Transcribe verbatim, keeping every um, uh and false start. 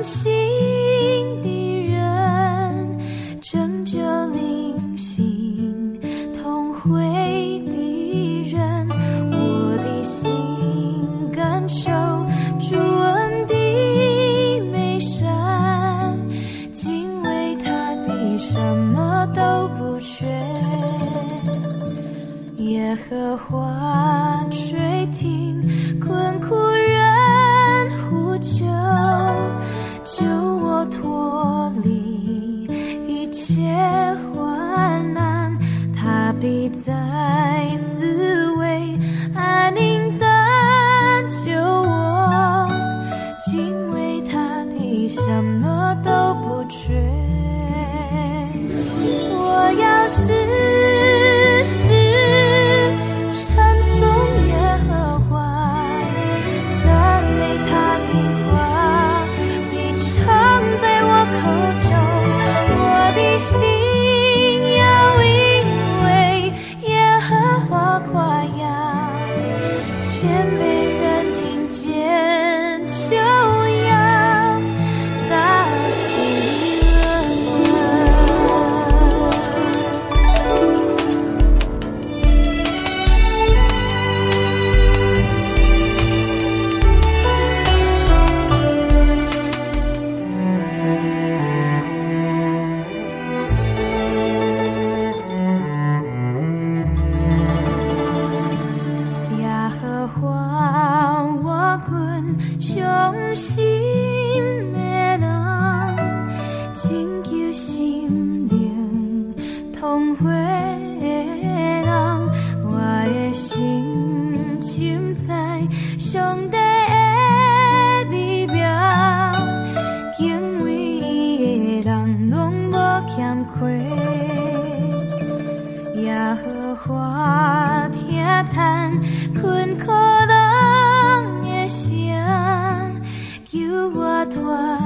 心的人，拯救灵性同会的人，我的心感受主恩的美善，敬畏他的什么都不缺。耶和华垂听困苦人呼救，救我脱离一切患难，他必在四围安宁地救我，敬畏他的什么都不缺。我要时时称颂耶和华，赞美他的话必常在我口中，我的心要因为耶和华夸耀，谦卑人听见就要大喜乐。耶和华我君伤心的人，拯救心灵同会的人，我的心浸在上帝的美妙，敬畏伊的人拢无欠亏。耶和华听叹困苦人的声，救我脱